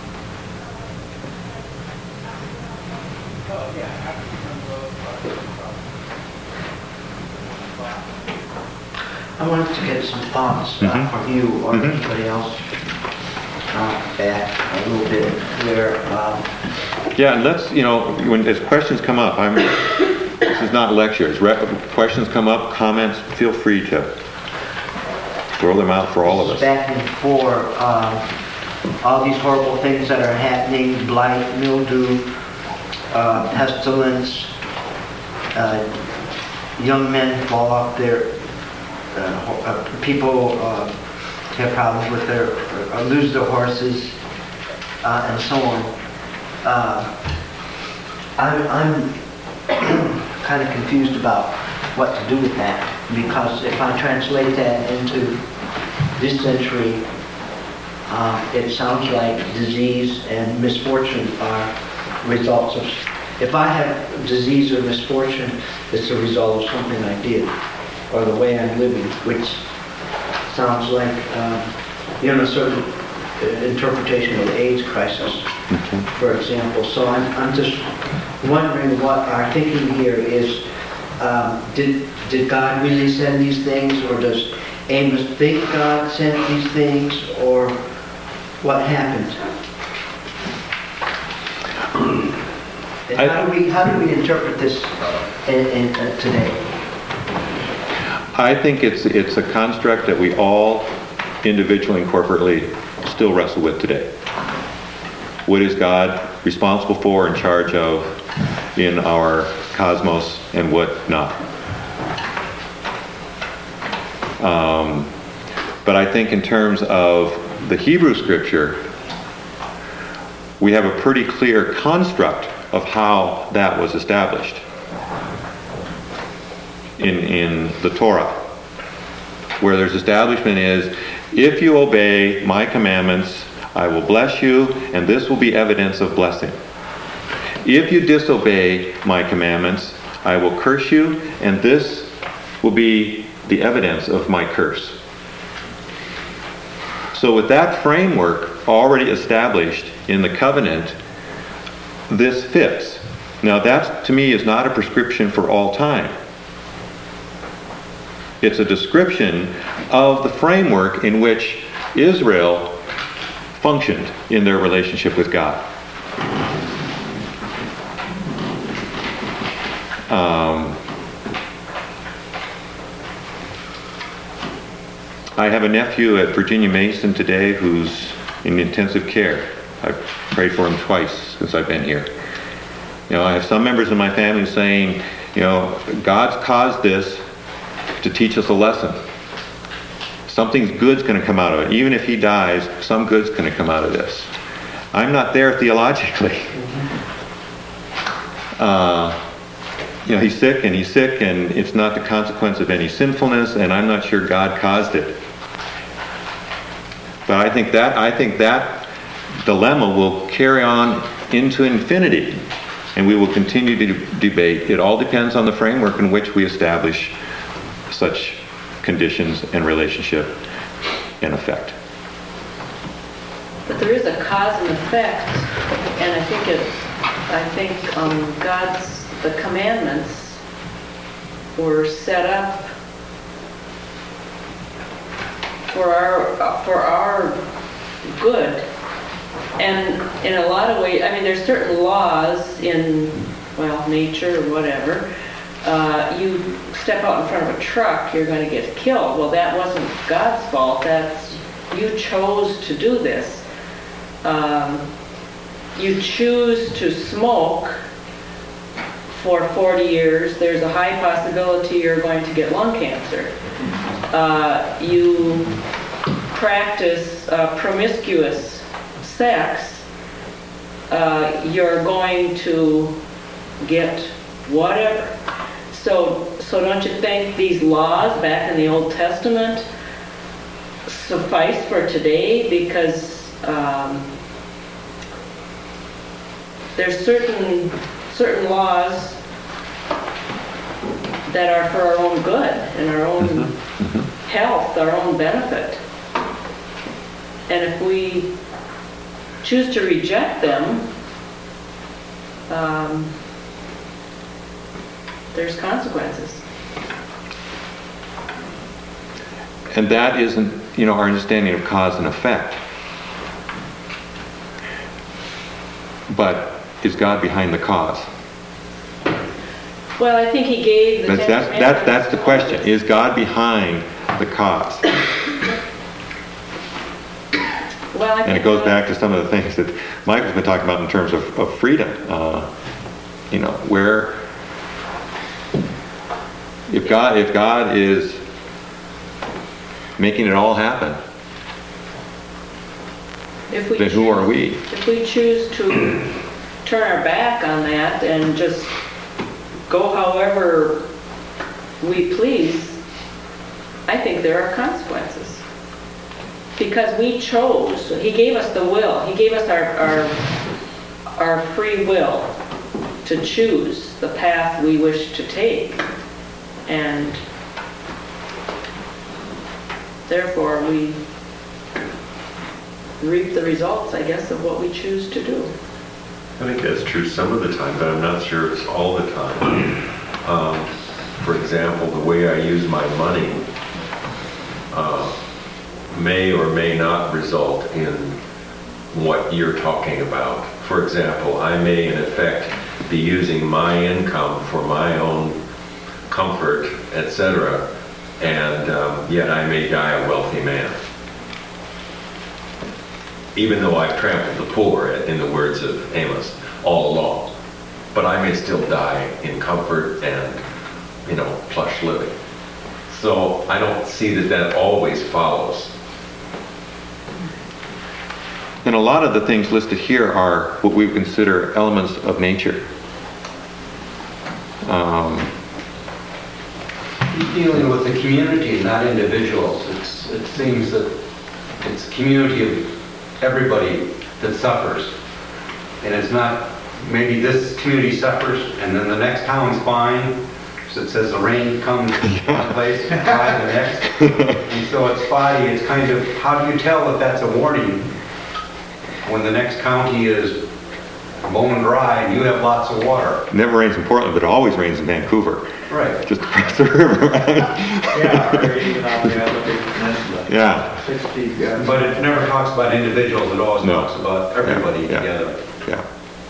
I wanted to get some thoughts uh, Mhm. from you or Mhm. anybody else uh, back a little bit where um, Yeah, and let's, you know, when as questions come up, I'm, this is not lectures. Re- questions come up, comments, feel free to throw them out for all of us. back and forth, um, all these horrible things that are happening, blight, mildew, uh, pestilence, uh, young men fall off their, uh, ho- uh, people uh, have problems with their, or lose their horses, uh, and so on. Uh, I'm, I'm kind of confused about what to do with that, because if I translate that into this century, uh, it sounds like disease and misfortune are results of, if I have disease or misfortune, it's a result of something I did, or the way I'm living, which sounds like, um, you know, sort of uh, interpretation of the AIDS crisis, for example. So I'm, I'm just wondering what our thinking here is. Um, did, did God really send these things, or does Amos think God sent these things, or what happened? And I- how do we, how do we interpret this in, in, uh, today? I think it's, it's a construct that we all individually and corporately still wrestle with today. What is God responsible for, in charge of in our cosmos, and what not? Um, but I think in terms of the Hebrew scripture, we have a pretty clear construct of how that was established in, in the Torah, where there's establishment is, if you obey my commandments, I will bless you, and this will be evidence of blessing. If you disobey my commandments, I will curse you, and this will be the evidence of my curse. So with that framework already established in the covenant, this fits. Now that, to me, is not a prescription for all time. It's a description of the framework in which Israel functioned in their relationship with God. Um, I have a nephew at Virginia Mason today who's in intensive care. I've prayed for him twice since I've been here. You know, I have some members of my family saying, you know, God's caused this to teach us a lesson. Something's good's going to come out of it. Even if he dies, some good's going to come out of this. I'm not there theologically. Uh, you know, he's sick and he's sick and it's not the consequence of any sinfulness, and I'm not sure God caused it. But I think that I think that dilemma will carry on into infinity, and we will continue to debate. It all depends on the framework in which we establish such conditions and relationship and effect. But there is a cause and effect, and I think it, I think um, God's, the commandments were set up for our, for our good. And in a lot of ways, I mean, there's certain laws in, well, nature or whatever. Uh, you step out in front of a truck, you're going to get killed. Well, that wasn't God's fault. That's, you chose to do this. Um, you choose to smoke for forty years, there's a high possibility you're going to get lung cancer. Uh, you practice uh, promiscuous sex, uh, you're going to get whatever. So, so don't you think these laws back in the Old Testament suffice for today? Because um, there's certain certain laws that are for our own good and our own Mm-hmm. Mm-hmm. health, our own benefit. And if we choose to reject them, um, there's consequences. And that isn't, you know, our understanding of cause and effect. But is God behind the cause? Well, I think he gave the That's, Ten that's, that's, Commandments that's the to question. Moses. Is God behind the cause? Well, I And it think, goes uh, back to some of the things that Michael's been talking about in terms of, of freedom. Uh, you know, where If God, if God is making it all happen, If we then who are choose- we? If we choose to turn our back on that and just go however we please, I think there are consequences. Because we chose, he gave us the will, he gave us our, our, our free will to choose the path we wish to take. And therefore, we reap the results, I guess, of what we choose to do. I think that's true some of the time, but I'm not sure it's all the time. Um, For example, the way I use my money uh, may or may not result in what you're talking about. For example, I may in effect be using my income for my own comfort, et cetera, and um, yet I may die a wealthy man. Even though I've trampled the poor, in the words of Amos, all along. But I may still die in comfort and, you know, plush living. So I don't see that that always follows. And a lot of the things listed here are what we would consider elements of nature. Um, He's dealing with the community, not individuals. It's, it seems that it's a community of everybody that suffers. And it's not, maybe this community suffers and then the next town's fine. So it says the rain comes one place, dry the next. And so it's spotty. It's kind of, how do you tell that that's a warning when the next county is bone dry and you have lots of water? It never rains in Portland, but it always rains in Vancouver, Right. just across the river. Yeah, or even on the other big peninsula. Yeah, Sixty, yeah. But it never talks about individuals. It always No. talks about everybody Yeah, yeah. together. yeah.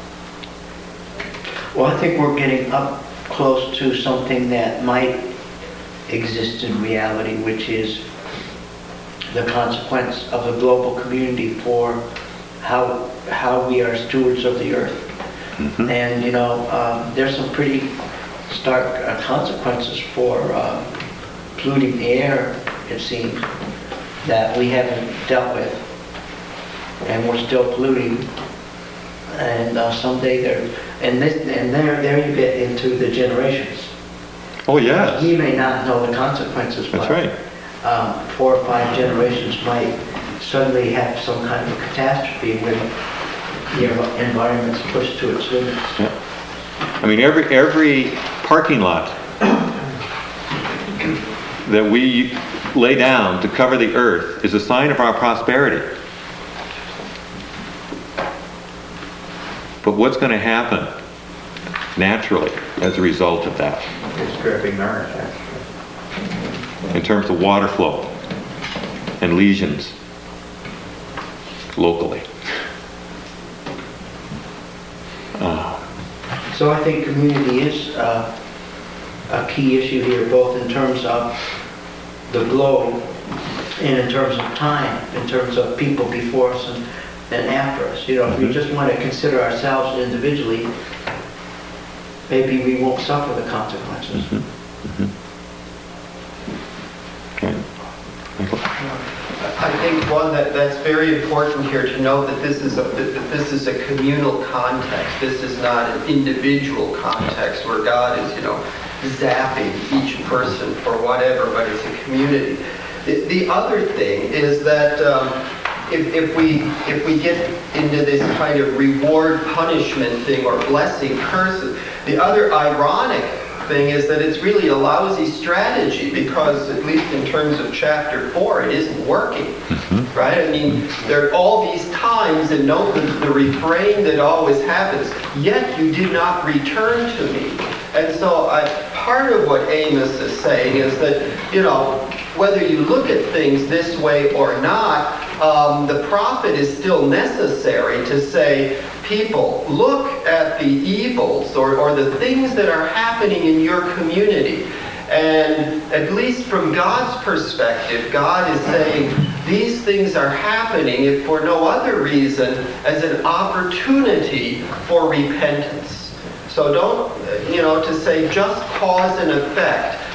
Well, I think we're getting up close to something that might exist in reality, which is the consequence of the global community for how, how we are stewards of the earth. Mhm. And, you know, um, there's some pretty stark uh, consequences for um, polluting the air, it seems, that we haven't dealt with. And we're still polluting. And uh, someday there, and this, and there, there you get into the generations. Oh, yes, We may not know the consequences, that's but right. um, four or five generations might suddenly have some kind of catastrophe when the environment's pushed to its limits. Yeah. I mean, every, every parking lot that we lay down to cover the earth is a sign of our prosperity. But what's going to happen naturally as a result of that It's dripping ours, actually. in terms of water flow and lesions locally? Uh, So I think community is uh, a key issue here, both in terms of the globe and in terms of time, in terms of people before us and, and after us. You know, if we just want to consider ourselves individually, maybe we won't suffer the consequences. mhm, mhm. Okay. Michael? I think one that, that's very important here to know that this is a, that this is a communal context. This is not an individual context where God is, you know, zapping each person for whatever, but it's a community. The, the other thing is that um, if, if we if we get into this kind of reward punishment thing or blessing curses, the other ironic thing is that it's really a lousy strategy because, at least in terms of chapter four, it isn't working, right? I mean, there are all these times, and note the, the refrain that always happens, yet you did not return to me. And so I, part of what Amos is saying is that, you know, whether you look at things this way or not, um, the prophet is still necessary to say, people, look at the evils or, or the things that are happening in your community. And at least from God's perspective, God is saying these things are happening, if for no other reason, as an opportunity for repentance. So don't, you know, to say just cause and effect.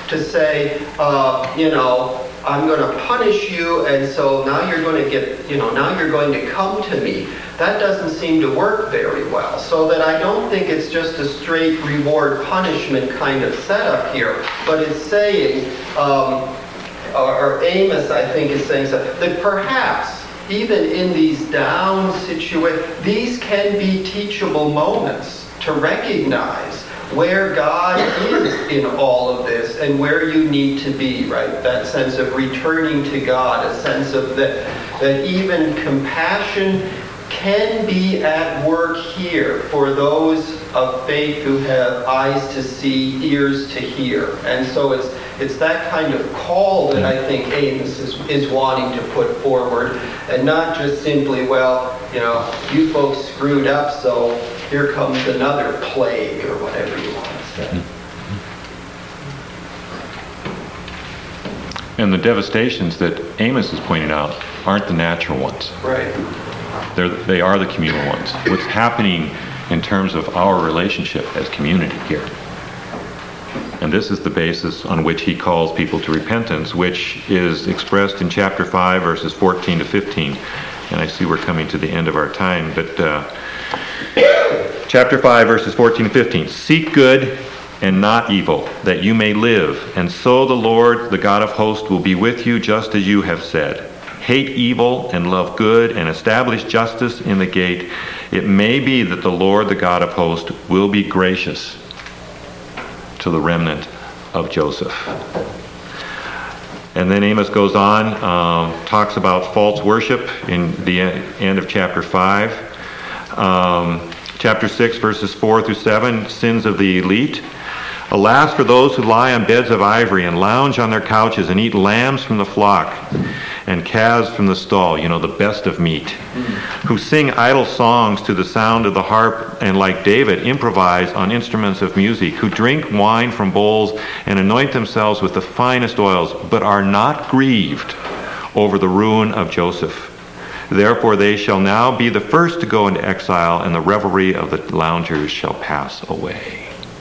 to say, uh, you know, I'm going to punish you, and so now you're going to get, you know, now you're going to come to me. That doesn't seem to work very well. So that I don't think it's just a straight reward punishment kind of setup here, but it's saying, um, or, or Amos, I think, is saying so, that perhaps even in these down situations, these can be teachable moments to recognize where God is in all of this and where you need to be, right? That sense of returning to God, a sense of that, that even compassion can be at work here for those of faith who have eyes to see, ears to hear. And so it's it's that kind of call that I think Amos is, is wanting to put forward, and not just simply, well, you know, you folks screwed up, so here comes another plague, or whatever you want to say. And the devastations that Amos is pointing out aren't the natural ones. Right. They're, they are the communal ones. What's happening in terms of our relationship as community here. And this is the basis on which he calls people to repentance, which is expressed in chapter five, verses fourteen to fifteen. And I see we're coming to the end of our time, but uh, chapter five, verses fourteen to fifteen. Seek good and not evil, that you may live. And so the Lord, the God of hosts, will be with you just as you have said. Hate evil and love good, and establish justice in the gate. It may be that the Lord, the God of hosts, will be gracious to the remnant of Joseph. And then Amos goes on, um, talks about false worship in the end of chapter five. Um, chapter six, verses four through seven, sins of the elite. Alas for those who lie on beds of ivory and lounge on their couches and eat lambs from the flock and calves from the stall, you know, the best of meat, who sing idle songs to the sound of the harp and, like David, improvise on instruments of music, who drink wine from bowls and anoint themselves with the finest oils, but are not grieved over the ruin of Joseph. Therefore they shall now be the first to go into exile, and the revelry of the loungers shall pass away.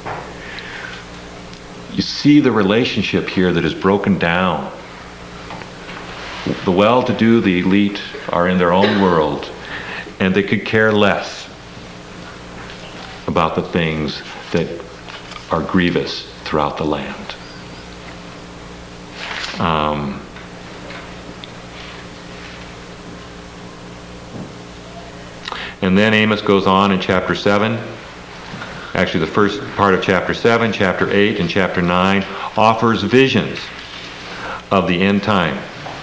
You see the relationship here that is broken down. The well-to-do, the elite, are in their own world, and they could care less about the things that are grievous throughout the land. Um, and then Amos goes on in chapter seven. Actually, the first part of chapter seven, chapter eight, and chapter nine offers visions of the end time.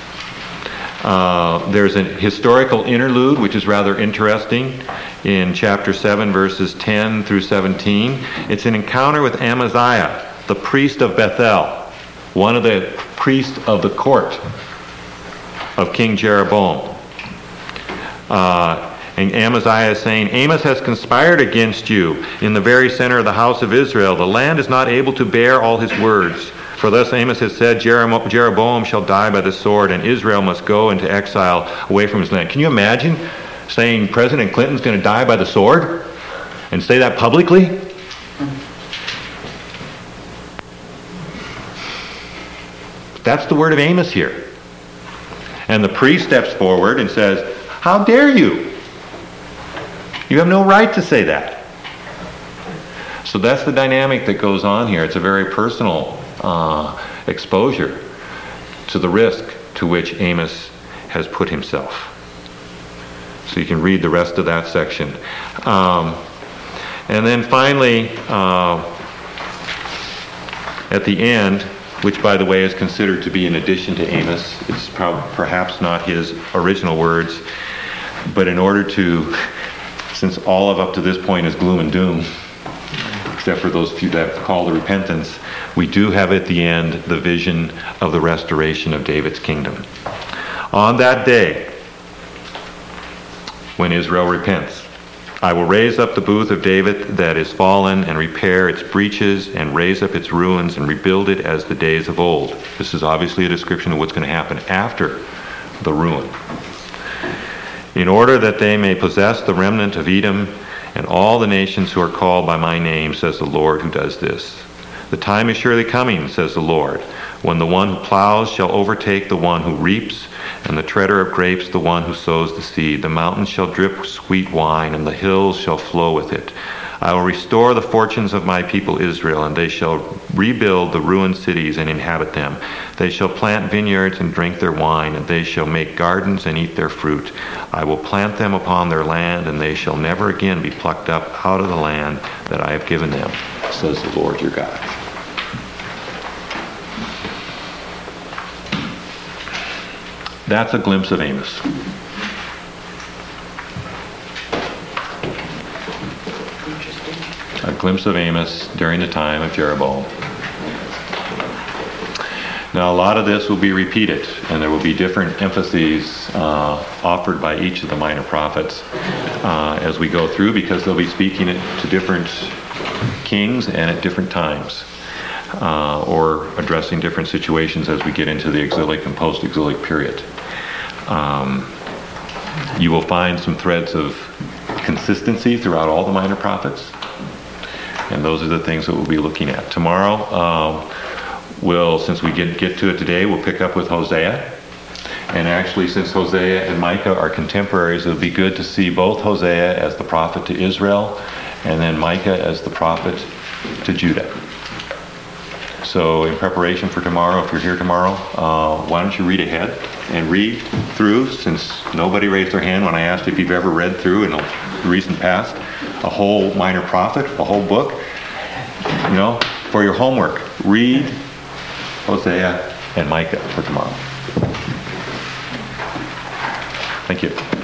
Uh, there's a historical interlude, which is rather interesting, in chapter seven, verses ten through seventeen. It's an encounter with Amaziah, the priest of Bethel, one of the priests of the court of King Jeroboam. Uh, And Amaziah is saying, Amos has conspired against you in the very center of the house of Israel. The land is not able to bear all his words. For thus Amos has said, Jeroboam shall die by the sword, and Israel must go into exile away from his land. Can you imagine saying President Clinton's going to die by the sword? And say that publicly? That's the word of Amos here. And the priest steps forward and says, how dare you? You have no right to say that. So that's the dynamic that goes on here. It's a very personal uh, exposure to the risk to which Amos has put himself. So you can read the rest of that section. Um, and then finally, uh, at the end, which by the way is considered to be an addition to Amos, it's prob- perhaps not his original words, but in order to, since all of up to this point is gloom and doom, except for those few that call to repentance, we do have at the end the vision of the restoration of David's kingdom. On that day, when Israel repents, I will raise up the booth of David that is fallen, and repair its breaches, and raise up its ruins, and rebuild it as the days of old. This is obviously a description of what's going to happen after the ruin. In order that they may possess the remnant of Edom and all the nations who are called by my name, says the Lord who does this. The time is surely coming, says the Lord, when the one who plows shall overtake the one who reaps, and the treader of grapes the one who sows the seed. The mountains shall drip sweet wine, and the hills shall flow with it. I will restore the fortunes of my people Israel, and they shall rebuild the ruined cities and inhabit them. They shall plant vineyards and drink their wine, and they shall make gardens and eat their fruit. I will plant them upon their land, and they shall never again be plucked up out of the land that I have given them, says the Lord your God. That's a glimpse of Amos. A glimpse of Amos during the time of Jeroboam. Now, a lot of this will be repeated, and there will be different emphases uh, offered by each of the minor prophets uh, as we go through, because they'll be speaking to different kings and at different times, uh, or addressing different situations as we get into the exilic and post-exilic period. Um, you will find some threads of consistency throughout all the minor prophets. And those are the things that we'll be looking at. Tomorrow, um, we'll, since we get, get to it today, we'll pick up with Hosea. And actually, since Hosea and Micah are contemporaries, it'll be good to see both Hosea as the prophet to Israel, and then Micah as the prophet to Judah. So in preparation for tomorrow, if you're here tomorrow, uh, why don't you read ahead and read through, since nobody raised their hand when I asked if you've ever read through in the recent past, a whole minor prophet, a whole book. You know, for your homework, read Hosea and Micah for tomorrow. Thank you.